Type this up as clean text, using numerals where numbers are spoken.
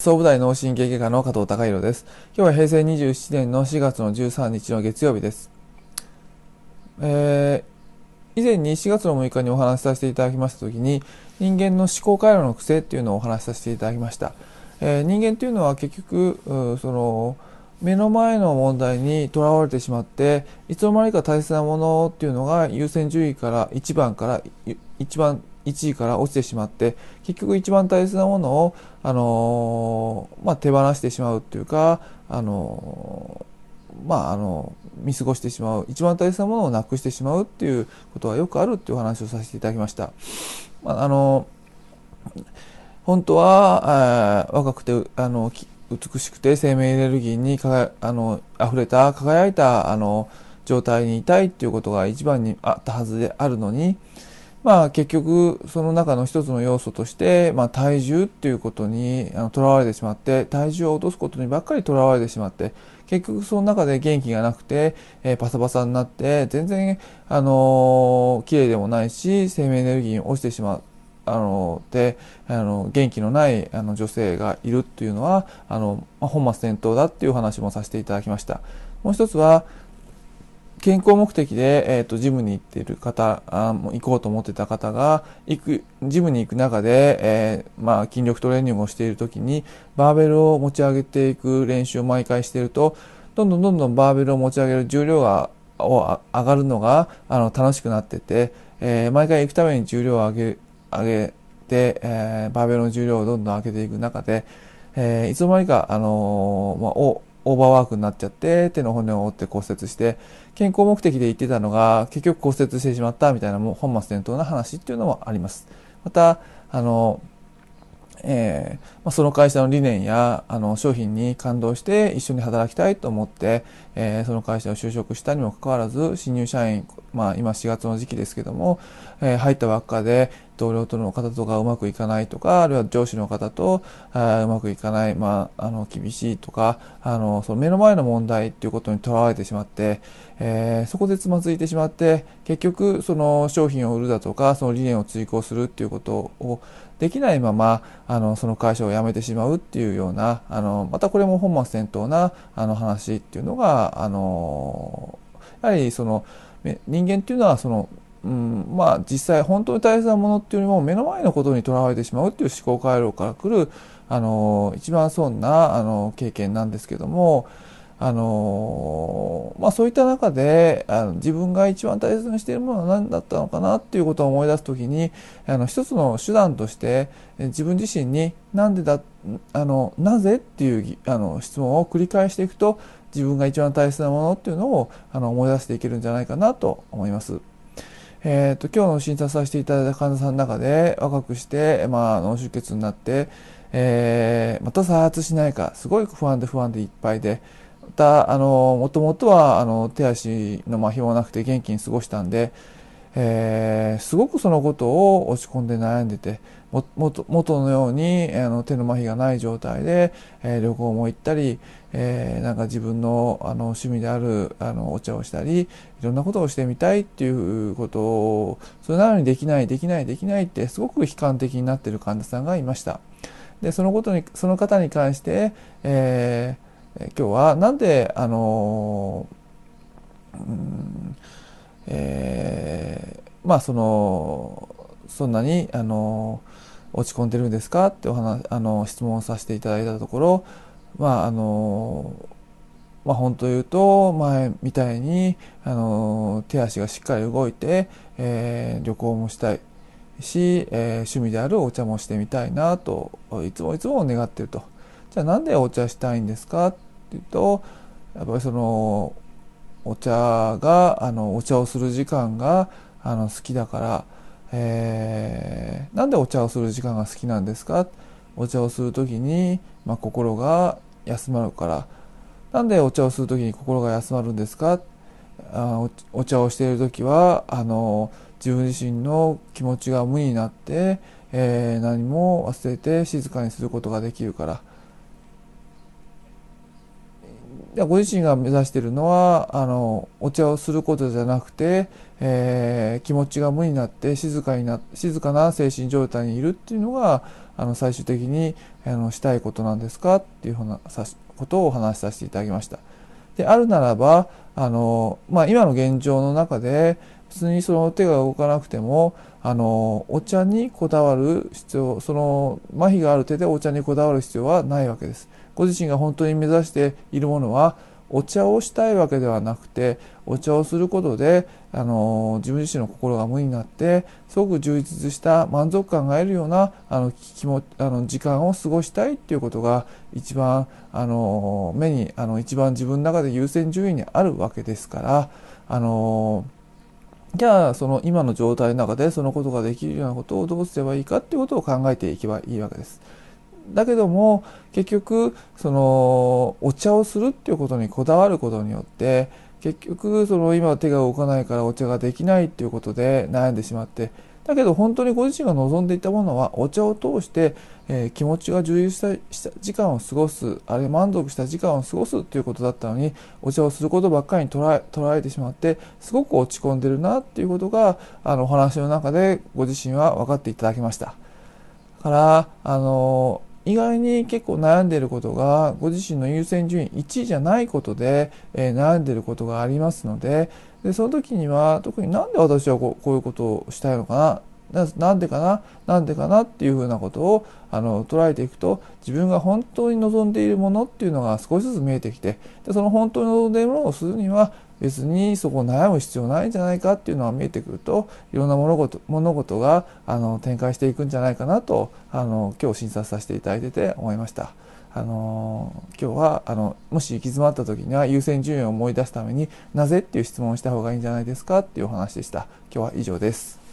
総武大脳神経外科の加藤孝弘です。今日は平成27年の4月の13日の月曜日です。以前に4月の6日にお話しさせていただきましたときに、人間の思考回路の癖っていうのをお話しさせていただきました。人間というのは結局目の前の問題にとらわれてしまって、いつの間にか大切なものっていうのが優先順位から1番から1位から落ちてしまって、結局一番大切なものを、手放してしまうっていうか、見過ごしてしまう、一番大切なものをなくしてしまうっていうことはよくあるっていうお話をさせていただきました。本当は若くて美しくて生命エネルギーに溢れた輝いた状態にいたいっていうことが一番にあったはずであるのに、結局その中の一つの要素として、体重っていうことにとらわれてしまって、体重を落とすことにばっかりとらわれてしまって、結局その中で元気がなくて、パサパサになって全然綺麗でもないし、生命エネルギーに落ちてしまう元気のない女性がいるっていうのは本末転倒だっていう話もさせていただきました。もう一つは健康目的で、ジムに行っている方、行こうと思ってた方が、ジムに行く中で、筋力トレーニングをしているときに、バーベルを持ち上げていく練習を毎回していると、どんどんバーベルを持ち上げる重量が上がるのが楽しくなってて、毎回行くために重量を上げて、バーベルの重量をどんどん上げていく中で、いつの間にかオーバーワークになっちゃって手の骨を折って骨折して健康目的で言ってたのが結局骨折してしまったみたいな本末転倒な話っていうのもあります。またその会社の理念や商品に感動して一緒に働きたいと思って、その会社を就職したにもかかわらず新入社員、今4月の時期ですけども、入ったばっかで同僚との方とかうまくいかないとか、あるいは上司の方とうまくいかない、厳しいとかその目の前の問題っていうことにとらわれてしまって、そこでつまずいてしまって結局その商品を売るだとかその理念を追求するっていうことをできないままその会社を辞めてしまうっていうようなまたこれも本末転倒な話っていうのがやはりその人間っていうのは実際本当に大切なものっていうよりも目の前のことにとらわれてしまうっていう思考回路から来る一番損な経験なんですけども、そういった中で自分が一番大切にしているものは何だったのかなっていうことを思い出すときに一つの手段として自分自身になぜっていう質問を繰り返していくと自分が一番大切なものっていうのを思い出していけるんじゃないかなと思います。今日の診察させていただいた患者さんの中で若くして、脳出血になって、また再発しないかすごい不安でいっぱいで、またもともとは手足の麻痺もなくて元気に過ごしたんで、すごくそのことを落ち込んで悩んでて元のように手の麻痺がない状態で、旅行も行ったり、なんか自分の趣味であるお茶をしたりいろんなことをしてみたいっていうことをそれなのにできないってすごく悲観的になっている患者さんがいました。でその方に関して、今日はなんでそんなに落ち込んでるんですかって質問をさせていただいたところ、本当言うと前みたいに手足がしっかり動いて、旅行もしたいし、趣味であるお茶もしてみたいなといつも願っていると。じゃあなんでお茶したいんですかっていうと、やっぱりそのお茶をする時間が好きだから、なんでお茶をする時間が好きなんですか。お茶をするときに、心が休まるから。なんでお茶をするときに心が休まるんですか。お茶をしているときは自分自身の気持ちが無になって、何も忘れて静かにすることができるから。ご自身が目指しているのはお茶をすることじゃなくて、気持ちが無になって静かな精神状態にいるっていうのが最終的にしたいことなんですかっていうふうなことをお話しさせていただきました。であるならば今の現状の中で別にその手が動かなくてもお茶にこだわる必要、その麻痺がある手でお茶にこだわる必要はないわけです。ご自身が本当に目指しているものはお茶をしたいわけではなくて、お茶をすることで自分自身の心が無になってすごく充実した満足感が得るような時間を過ごしたいっていうことが一番目に一番自分の中で優先順位にあるわけですから、じゃあその今の状態の中でそのことができるようなことをどうすればいいかっていうことを考えていけばいいわけです。だけども結局そのお茶をするっていうことにこだわることによって結局その今手が動かないからお茶ができないっていうことで悩んでしまって、だけど本当にご自身が望んでいたものはお茶を通して、気持ちが充実した時間を過ごす、あるいは満足した時間を過ごすっていうことだったのに、お茶をすることばっかりに捉えてしまってすごく落ち込んでるなっていうことがお話の中でご自身は分かっていただきました。から意外に結構悩んでいることがご自身の優先順位1位じゃないことで、悩んでいることがありますので、その時には特になんで私はこういうことをしたいのかな、なんでかなっていうふうなことを捉えていくと、自分が本当に望んでいるものっていうのが少しずつ見えてきて、でその本当に望んでいるものをするには別にそこを悩む必要ないんじゃないかっていうのが見えてくると、いろんな物事が展開していくんじゃないかなと今日診察させていただいてて思いました。今日はもし行き詰まった時には優先順位を思い出すためになぜっていう質問をした方がいいんじゃないですかっていうお話でした。今日は以上です。